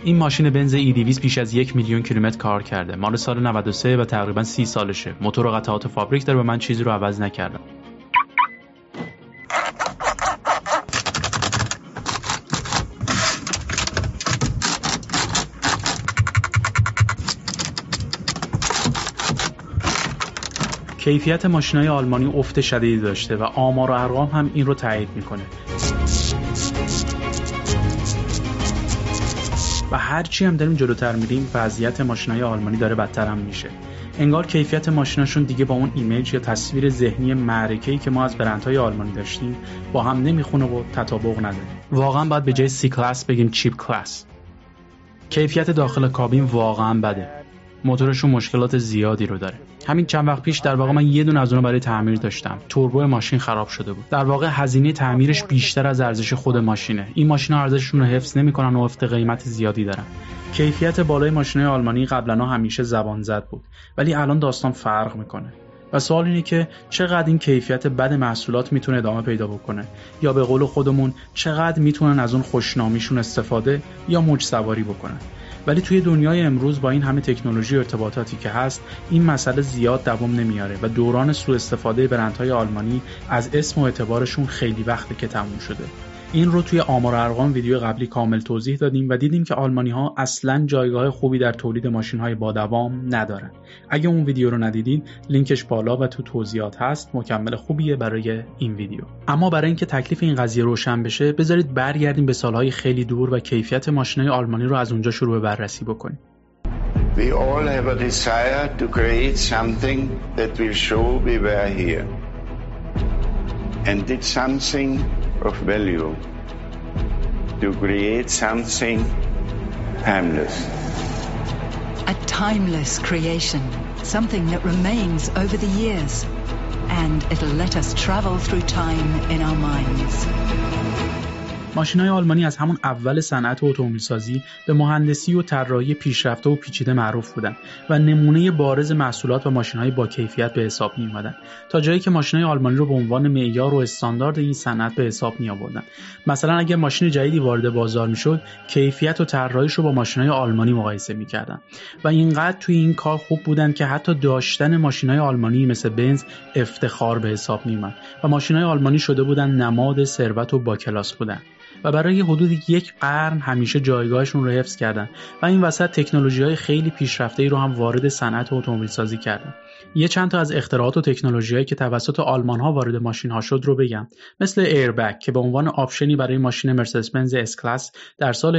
این ماشین بنز E200 بیش از 1 میلیون کیلومتر کار کرده. مال سال 93 و تقریبا 30 سالشه. موتور و قطعات فابریک داره و من چیزی رو عوض نکردم. کیفیت ماشین‌های آلمانی افت شدیدی داشته و آمار و ارقام هم این رو تایید میکنه. و هرچی هم داریم جلوتر میریم وضعیت ماشین‌های آلمانی داره بدتر هم میشه. انگار کیفیت ماشیناشون دیگه با اون ایمیج یا تصویر ذهنی معرکه‌ای که ما از برندهای آلمانی داشتیم با هم نمیخونه و تطابق نداره. واقعا باید به جای سی کلاس بگیم چیپ کلاس. کیفیت داخل کابین واقعا بده. موتورشون مشکلات زیادی رو داره. همین چند وقت پیش در واقع من یه دونه از اونها برای تعمیر داشتم. توربو ماشین خراب شده بود. در واقع هزینه تعمیرش بیشتر از ارزش خود ماشینه. این ماشینا ارزششون رو حفظ نمی‌کنن و افت قیمت زیادی دارن. کیفیت بالای ماشین‌های آلمانی قبلا همیشه زبان زد بود، ولی الان داستان فرق می‌کنه. و سوال اینه که چقدر این کیفیت بد محصولات میتونه ادامه پیدا بکنه، یا به قول خودمون چقدر میتونن از اون خوشنامیشون استفاده یا موج سواری بکنن. ولی توی دنیای امروز با این همه تکنولوژی و ارتباطاتی که هست این مسئله زیاد دوام نمیاره و دوران سوء استفاده برندهای آلمانی از اسم و اعتبارشون خیلی وقته که تموم شده. این رو توی آمار و ارقام ویدیو قبلی کامل توضیح دادیم و دیدیم که آلمانی‌ها اصلاً جایگاه خوبی در تولید ماشین‌های با دوام ندارن. اگه اون ویدیو رو ندیدین لینکش بالا و تو توضیحات هست، مکمل خوبیه برای این ویدیو. اما برای اینکه تکلیف این قضیه روشن بشه بذارید برگردیم به سالهای خیلی دور و کیفیت ماشین‌های آلمانی رو از اونجا شروع به بررسی بکنیم. We all have a desire to create something that will show we were here and did something of value, to create something timeless. A timeless creation, something that remains over the years, and it'll let us travel through time in our minds. ماشین‌های آلمانی از همون اول صنعت اتومبیل‌سازی به مهندسی و طراحی پیشرفته و پیچیده معروف بودن و نمونه بارز محصولات و ماشین‌های با کیفیت به حساب می‌اومدن، تا جایی که ماشین‌های آلمانی رو به عنوان معیار و استاندارد این صنعت به حساب می‌آوردن. مثلا اگه ماشین جدیدی وارد بازار می‌شد، کیفیت و طراحیش رو با ماشین‌های آلمانی مقایسه می‌کردن و اینقدر توی این کار خوب بودن که حتی داشتن ماشین‌های آلمانی مثل بنز افتخار به حساب می‌اومد و ماشین‌های آلمانی شده بودن نماد ثروت و با کلاس بودن. و برای حدود 1 قرن همیشه جایگاهشون رو حفظ کردن و این وسط تکنولوژی‌های خیلی پیشرفته‌ای رو هم وارد صنعت اتومبیل‌سازی کردن. یه چند تا از اختراعات و تکنولوژی‌هایی که توسط آلمان‌ها وارد ماشین‌ها شد رو بگم، مثل ایربگ که به عنوان آپشنی برای ماشین مرسدس بنز اس کلاس در سال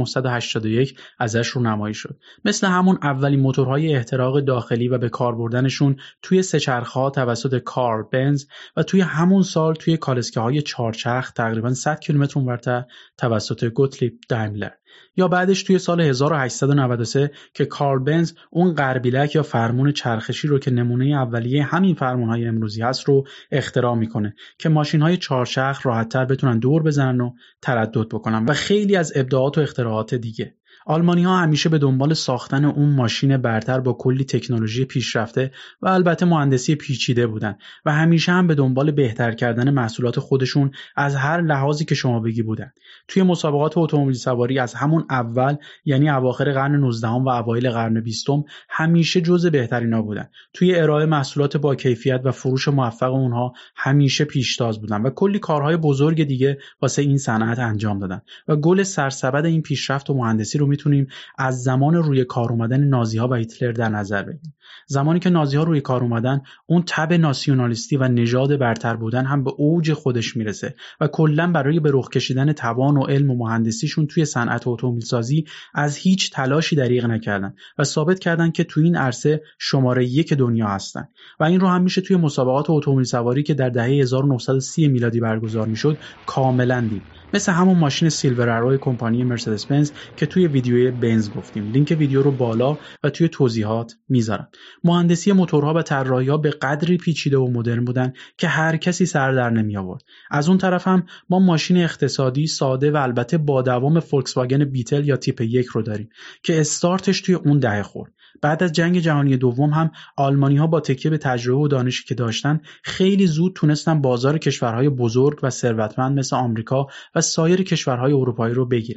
1981 ازش رونمایی شد، مثل همون اولین موتورهای احتراق داخلی و به کار بردنشون توی سه‌چرخه‌ها توسط کارل بنز و توی همون سال توی کالسکه‌های 4 چرخ تقریباً 100 کیلومتر اونورتر توسط گوتلیب دایملر، یا بعدش توی سال 1893 که کارل بنز اون قربیلک یا فرمون چرخشی رو که نمونه اولیه همین فرمون‌های امروزی هست رو اختراع میکنه که ماشین‌های 4 چرخ راحت‌تر بتونن دور بزنن و تردد بکنن و خیلی از ابداعات و اختراعات دیگه. آلمانی‌ها همیشه به دنبال ساختن اون ماشین برتر با کلی تکنولوژی پیشرفته و البته مهندسی پیچیده بودن و همیشه هم به دنبال بهتر کردن محصولات خودشون از هر لحاظی که شما بگی بودن. توی مسابقات اتومبیل سواری از همون اول، یعنی اواخر قرن 19 و اوایل قرن 20 همیشه جزو بهترینا بودن. توی ارائه محصولات با کیفیت و فروش موفق اونها همیشه پیشتاز بودن و کلی کارهای بزرگ دیگه واسه این صنعت انجام دادن و گل سرسبد این پیشرفت و مهندسی رو میتونیم از زمان روی کار اومدن نازی‌ها و هیتلر در نظر بگیریم. زمانی که نازی‌ها روی کار اومدن، اون تب ناسیونالیستی و نژاد برتر بودن هم به اوج خودش میرسه و کلاً برای به رخ کشیدن توان و علم و مهندسیشون توی صنعت اتومبیل‌سازی از هیچ تلاشی دریغ نکردن و ثابت کردن که توی این عرصه شماره 1 دنیا هستن و این رو هم میشه توی مسابقات اتومبیل سواری که در دهه 1930 میلادی برگزار میشد کاملاً دید. مثل همون ماشین سیلور ارو کمپانی مرسدس بنز که توی ویدیوی بنز گفتیم. لینک ویدیو رو بالا و توی توضیحات میذارم. مهندسی موتورها و طراحی‌ها به قدری پیچیده و مدرن بودن که هر کسی سر در نمی آورد. از اون طرف هم ما ماشین اقتصادی ساده و البته با دوام فولکس واگن بیتل یا تیپ 1 رو داریم که استارتش توی اون دهه خورد. بعد از جنگ جهانی دوم هم آلمانی‌ها با تکیه به تجربه و دانشی که داشتن خیلی زود تونستن بازار کشورهای بزرگ و ثروتمند مثل آمریکا و سایر کشورهای اروپایی رو بگیرن.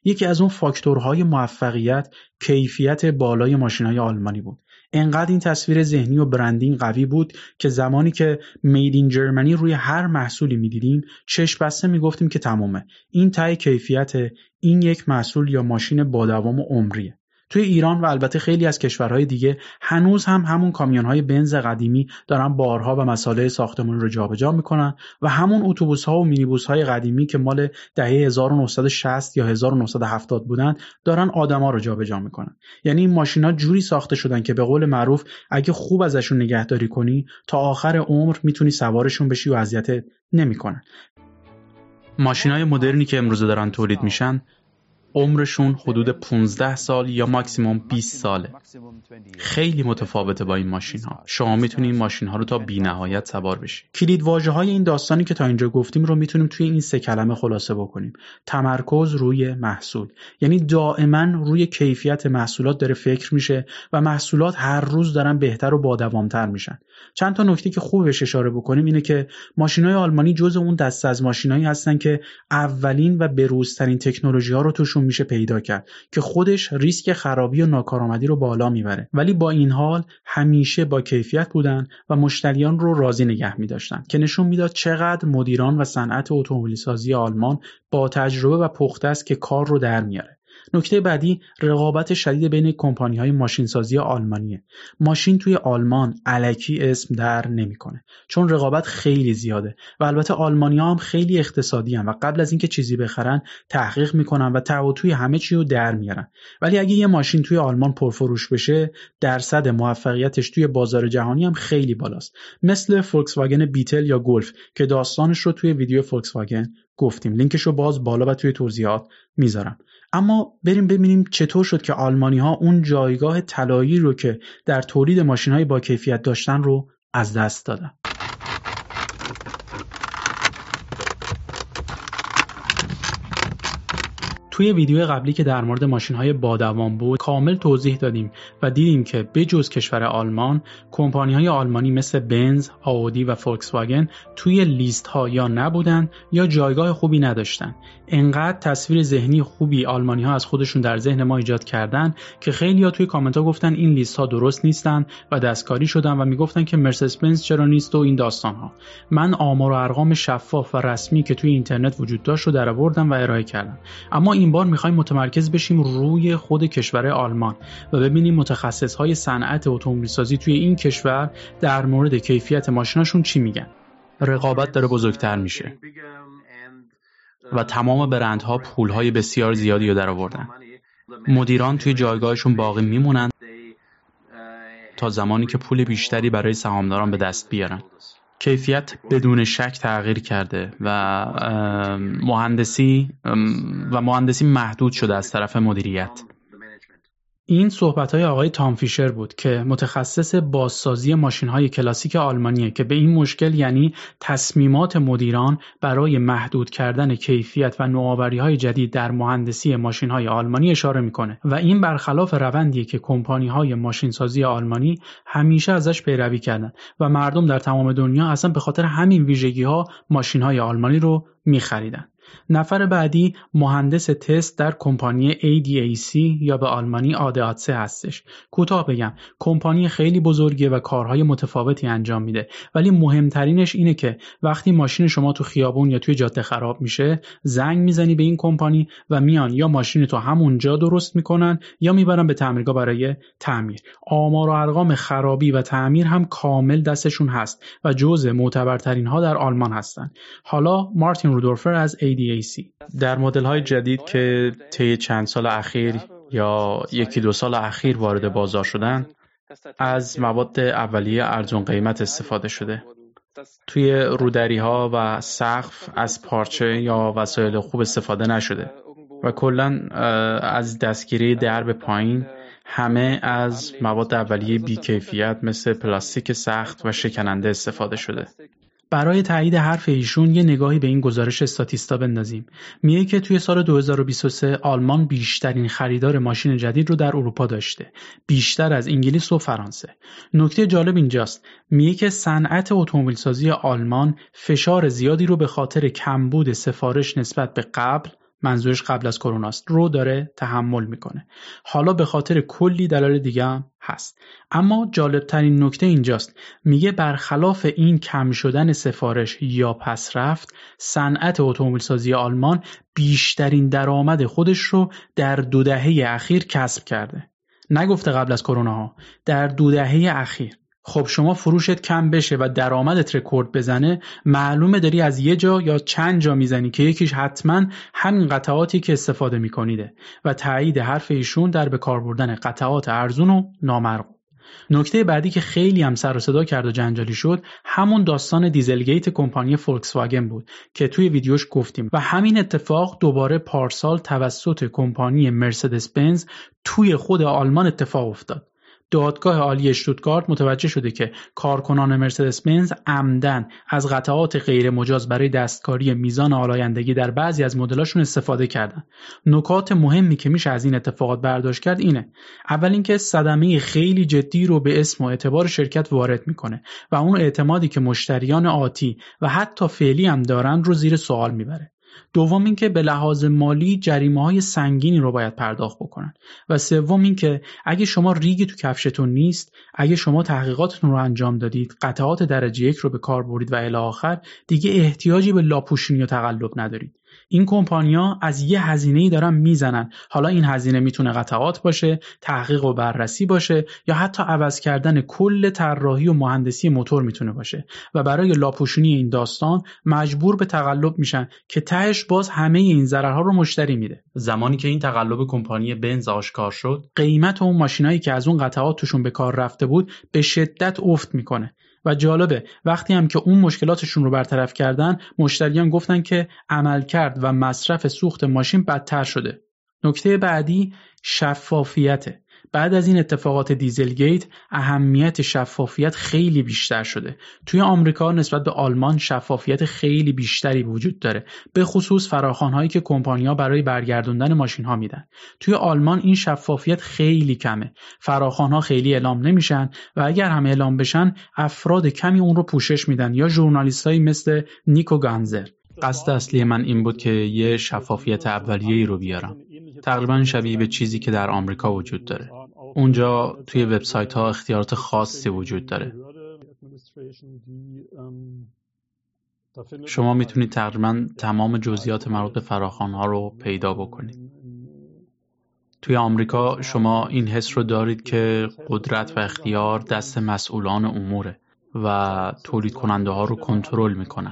یکی از اون فاکتورهای موفقیت کیفیت بالای ماشین‌های آلمانی بود. انقدر این تصویر ذهنی و برندینگ قوی بود که زمانی که مید این جرمنی روی هر محصولی می‌دیدیم چشم بسته می‌گفتیم که تمامه. این ته کیفیت، این یک محصول یا ماشین با دوام و عمریه. توی ایران و البته خیلی از کشورهای دیگه هنوز هم همون کامیون‌های بنز قدیمی دارن بارها و مصالح ساختمانی رو جابجا میکنن و همون اتوبوس‌ها و مینیبوس‌های قدیمی که مال دهه 1960 یا 1970 بودن دارن آدما رو جابجا میکنن. یعنی این ماشینا جوری ساخته شدن که به قول معروف اگه خوب ازشون نگهداری کنی تا آخر عمر میتونی سوارشون بشی و اذیتت نمیکنن. ماشینای مدرنی که امروزه دارن تولید میشن عمرشون حدود 15 سال یا ماکسیموم 20 ساله. خیلی متفاوته با این ماشین ها. شما میتونید این ماشین ها رو تا بی نهایت سوار بشید. کلید واژه های این داستانی که تا اینجا گفتیم رو میتونیم توی این 3 کلمه خلاصه بکنیم. تمرکز روی محصول. یعنی دائما روی کیفیت محصولات داره فکر میشه و محصولات هر روز دارن بهتر و با دوام‌تر میشن. چند تا نکته که خوب بهش اشاره بکنیم اینه که ماشین‌های آلمانی جزء اون دسته از ماشینایی هستن که اولین و بروزترین تکنولوژی‌ها رو توشون میشه پیدا کرد که خودش ریسک خرابی و ناکارآمدی رو بالا میبره، ولی با این حال همیشه با کیفیت بودن و مشتریان رو راضی نگه می‌داشتن که نشون میداد چقدر مدیران و صنعت اتومبیل‌سازی آلمان با تجربه و پخته است که کار رو در میاره. نکته بعدی رقابت شدید بین کمپانی‌های ماشینسازی آلمانیه. ماشین توی آلمان الکی اسم در نمی‌کنه چون رقابت خیلی زیاده و البته آلمانی‌ها هم خیلی اقتصادی هستن و قبل از اینکه چیزی بخرن تحقیق می‌کنن و توی همه چی رو در میارن. ولی اگه یه ماشین توی آلمان پرفروش بشه درصد موفقیتش توی بازار جهانی هم خیلی بالاست. مثل فولکس واگن بیتل یا گلف که داستانش رو توی ویدیو فولکس واگن گفتیم. لینکش رو باز بالا و توی توضیحات میذارم. اما بریم ببینیم چطور شد که آلمانی‌ها اون جایگاه طلایی رو که در تولید ماشین‌های با کیفیت داشتن رو از دست دادن. توی ویدیو قبلی که در مورد ماشین‌های با دوام بود کامل توضیح دادیم و دیدیم که بجز کشور آلمان کمپانی‌های آلمانی مثل بنز، آودی و فولکس واگن توی لیست‌ها یا نبودن یا جایگاه خوبی نداشتن. انقدر تصویر ذهنی خوبی آلمانی‌ها از خودشون در ذهن ما ایجاد کردن که خیلی‌ها توی کامنت‌ها گفتن این لیست‌ها درست نیستن و دستکاری شدن و میگفتن که مرسدس بنز چرا نیست و این داستان‌ها. من آمار و ارقام شفاف و رسمی که توی اینترنت وجود داشت رو درآوردم و ارائه کردم. اما این بار می‌خوایم متمرکز بشیم روی خود کشور آلمان و ببینیم متخصص‌های صنعت اتومبیل‌سازی توی این کشور در مورد کیفیت ماشیناشون چی میگن. رقابت داره بزرگتر میشه و تمام برندها پول‌های بسیار زیادی رو درآوردن. مدیران توی جایگاهشون باقی میمونن تا زمانی که پول بیشتری برای سهامداران به دست بیارن. کیفیت بدون شک تغییر کرده و مهندسی محدود شده از طرف مدیریت. این صحبت‌های آقای تام فیشر بود که متخصص بازسازی ماشین‌های کلاسیک آلمانیه که به این مشکل یعنی تصمیمات مدیران برای محدود کردن کیفیت و نوآوری‌های جدید در مهندسی ماشین‌های آلمانی اشاره می‌کنه و این برخلاف روندیه که کمپانی‌های ماشینسازی آلمانی همیشه ازش پیروی کردن و مردم در تمام دنیا اصلا به خاطر همین ویژگی‌ها ماشین‌های آلمانی رو می‌خریدن. نفر بعدی مهندس تست در کمپانی ADAC یا به آلمانی ADAC هستش. کوتاه بگم کمپانی خیلی بزرگه و کارهای متفاوتی انجام میده، ولی مهمترینش اینه که وقتی ماشین شما تو خیابون یا توی جاده خراب میشه زنگ میزنی به این کمپانی و میان یا ماشین تو همونجا درست میکنن یا میبرن به تعمیرگاه برای تعمیر. آمار و ارقام خرابی و تعمیر هم کامل دستشون هست و جزء معتبرترین ها در آلمان هستن. حالا مارتین رودورفر از ADAC در مدل‌های جدید که طی چند سال اخیر یا 1-2 سال اخیر وارد بازار شدن از مواد اولیه ارزون قیمت استفاده شده. توی رودری‌ها و سقف از پارچه یا وسایل خوب استفاده نشده و کلاً از دستگیری درب پایین همه از مواد اولیه بی‌کیفیت مثل پلاستیک سخت و شکننده استفاده شده. برای تایید حرف ایشون یه نگاهی به این گزارش استاتیستا بندازیم. میگه که توی سال 2023 آلمان بیشترین خریدار ماشین جدید رو در اروپا داشته، بیشتر از انگلیس و فرانسه. نکته جالب اینجاست، میگه که صنعت اتومبیل‌سازی آلمان فشار زیادی رو به خاطر کمبود سفارش نسبت به قبل منظورش قبل از کرونا است، رو داره تحمل میکنه. حالا به خاطر کلی دلایل دیگه هم هست. اما جالبترین نکته اینجاست، میگه برخلاف این کم شدن سفارش یا پس رفت، صنعت اتومبیل سازی آلمان بیشترین درآمد خودش رو در 2 دهه اخیر کسب کرده. نگفته قبل از کرونا ها، در 2 دهه اخیر. خب شما فروشت کم بشه و درآمدت رکورد بزنه، معلومه داری از یه جا یا چند جا میزنی که یکیش حتما همین قطعاتی که استفاده میکنیده و تایید حرف ایشون در به کار بردن قطعات ارزون و نامرغوب. نکته بعدی که خیلی هم سر و صدا کرد و جنجالی شد، همون داستان دیزلگیت کمپانی فولکس واگن بود که توی ویدیوش گفتیم و همین اتفاق دوباره پارسال توسط کمپانی مرسدس بنز توی خود آلمان اتفاق افتاد. دادگاه عالی اشتوتگارت متوجه شده که کارکنان مرسدس بنز عمدن از قطعات غیر مجاز برای دستکاری میزان آلایندگی در بعضی از مدلاشون استفاده کردن. نکات مهمی که میشه از این اتفاقات برداشت کرد اینه: اول اینکه صدمه خیلی جدی رو به اسم و اعتبار شرکت وارد میکنه و اون اعتمادی که مشتریان آتی و حتی فعلی هم دارن رو زیر سوال میبره. دوم اینکه به لحاظ مالی جریمه‌های سنگینی رو باید پرداخت بکنن و سوم اینکه اگه شما ریگی تو کفشتون نیست، اگه شما تحقیقاتتون رو انجام دادید، قطعات درجه 1 رو به کار برید و الی آخر، دیگه احتیاجی به لاپوشونی و تقلب ندارید. این کمپانی‌ها از یه هزینه‌ای دارن میزنن. حالا این هزینه میتونه قطعات باشه، تحقیق و بررسی باشه یا حتی عوض کردن کل طراحی و مهندسی موتور میتونه باشه و برای لاپوشونی این داستان مجبور به تقلب میشن که تهش باز همه این ضررها رو مشتری میده. زمانی که این تقلب کمپانی بنز آشکار شد، قیمت اون ماشینایی که از اون قطعات توشون به کار رفته بود به شدت افت میکنه. و جالبه وقتی هم که اون مشکلاتشون رو برطرف کردن، مشتریان گفتن که عملکرد و مصرف سوخت ماشین بدتر شده. نکته بعدی شفافیته. بعد از این اتفاقات دیزلگیت اهمیت شفافیت خیلی بیشتر شده. توی آمریکا نسبت به آلمان شفافیت خیلی بیشتری وجود داره، به خصوص فراخوان‌هایی که کمپانی‌ها برای برگردوندن ماشین‌ها میدن. توی آلمان این شفافیت خیلی کمه. فراخوان‌ها خیلی اعلام نمیشن و اگر هم اعلام بشن افراد کمی اون رو پوشش میدن یا ژورنالیستایی مثل نیکو گانزر. قصد اصلی من این بود که یه شفافیت اولیه‌ای رو بیارم، تقریبا شبیه به چیزی که در آمریکا وجود داره. اونجا توی وبسایت‌ها اختیارات خاصی وجود داره. شما میتونید تقریبا تمام جزئیات مربوط به فراخوان‌ها رو پیدا بکنید. توی آمریکا شما این حس رو دارید که قدرت و اختیار دست مسئولان اموره و تولید کننده ها رو کنترل میکنن.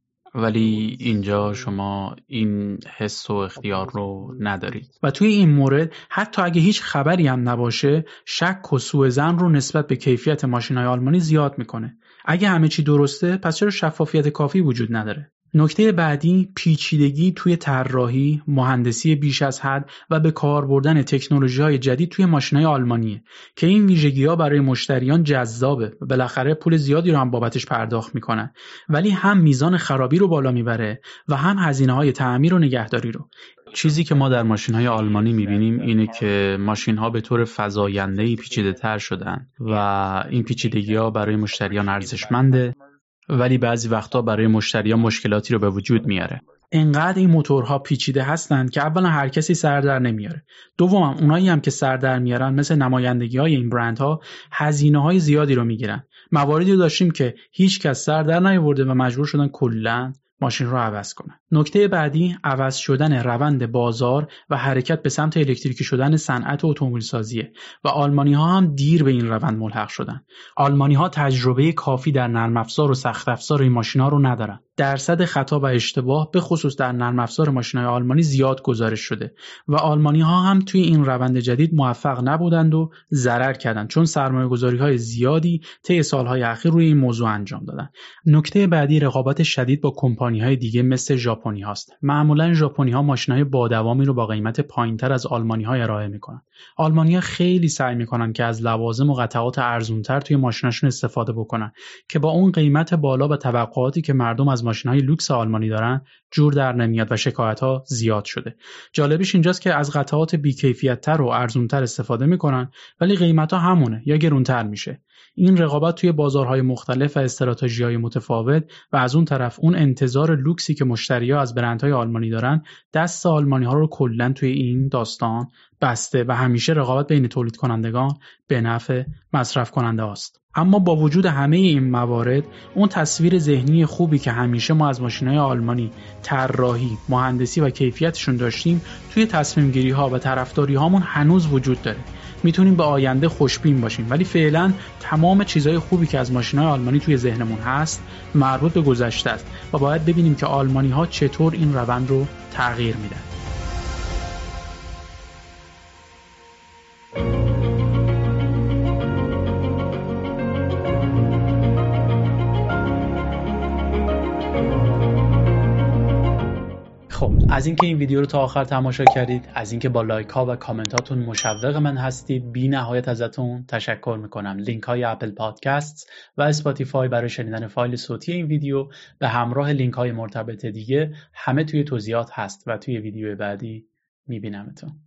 ولی اینجا شما این حس و اختیار رو ندارید و توی این مورد حتی اگه هیچ خبری هم نباشه، شک و سوءظن رو نسبت به کیفیت ماشین‌های آلمانی زیاد میکنه. اگه همه چی درسته، پس چرا شفافیت کافی وجود نداره؟ نکته بعدی پیچیدگی توی طراحی، مهندسی بیش از حد و به کار بردن تکنولوژی‌های جدید توی ماشین‌های آلمانیه که این ویژگی‌ها برای مشتریان جذابه و بالاخره پول زیادی رو هم بابتش پرداخت می‌کنن، ولی هم میزان خرابی رو بالا میبره و هم هزینه‌های تعمیر و نگهداری رو. چیزی که ما در ماشین‌های آلمانی می‌بینیم اینه که ماشین‌ها به طور فزاینده‌ای پیچیده‌تر شدن و این پیچیدگی‌ها برای مشتریان ارزشمنده، ولی بعضی وقتا برای مشتریان مشکلاتی رو به وجود میاره. انقدر این موتورها پیچیده هستن که اولا هر کسی سر در نمیاره. دوما اونایی هم که سر در میارن مثل نمایندگی‌های این برندها هزینه‌های زیادی رو میگیرن. مواردی رو داشتیم که هیچ کس سر در نیاورده و مجبور شدن کلاً ماشین رو عوض کنن. نکته بعدی عوض شدن روند بازار و حرکت به سمت الکتریکی شدن صنعت اتومبیل سازیه و آلمانی‌ها هم دیر به این روند ملحق شدن. آلمانی‌ها تجربه کافی در نرم افزار و سخت افزار این ماشینا رو ندارن. درصد خطا و اشتباه به خصوص در نرم افزار ماشین‌های آلمانی زیاد گزارش شده و آلمانی‌ها هم توی این روند جدید موفق نبودند و ضرر کردند، چون سرمایه‌گذاری‌های زیادی طی سال‌های اخیر روی این موضوع انجام دادن. نکته بعدی رقابت شدید با کمپانی‌های دیگه مثل ژاپنی‌هاست. معمولاً ژاپنی‌ها ماشین‌های با دوامی رو با قیمت پایین‌تر از آلمانی‌ها ارائه می‌کنن. آلمانی‌ها خیلی سعی می‌کنن که از لوازم و قطعات ارزان‌تر توی ماشیناشون استفاده بکنن که با اون قیمت بالا و توقعاتی که مردم از ماشین‌های لوکس آلمانی دارن جور در نمیاد و شکایت‌ها زیاد شده. جالبیش اینجاست که از قطعات بی‌کیفیت‌تر و ارزان‌تر استفاده می‌کنن ولی قیمت‌ها همونه یا گرونتر میشه. این رقابت توی بازارهای مختلف و استراتژی‌های متفاوت و از اون طرف اون انتظار لوکسی که مشتری‌ها از برندهای آلمانی دارن دست آلمانی‌ها رو کلاً توی این داستان بسته و همیشه رقابت بین تولید کنندگان به نفع مصرف کننده است. اما با وجود همه این موارد اون تصویر ذهنی خوبی که همیشه ما از ماشین‌های آلمانی طراحی، مهندسی و کیفیتشون داشتیم توی تصمیم گیری ها و طرفداری هامون هنوز وجود داره. میتونیم به آینده خوشبین باشیم ولی فعلا تمام چیزهای خوبی که از ماشین‌های آلمانی توی ذهنمون هست مربوط به گذشته است و باید ببینیم که آلمانی‌ها چطور این روند رو تغییر میدن. خب از اینکه این ویدیو رو تا آخر تماشا کردید، از اینکه با لایک ها و کامنت هاتون مشوق من هستید، بی نهایت ازتون تشکر میکنم. لینک های اپل پادکست و اسپاتیفای برای شنیدن فایل صوتی این ویدیو به همراه لینک های مرتبط دیگه همه توی توضیحات هست و توی ویدیو بعدی میبینمتون.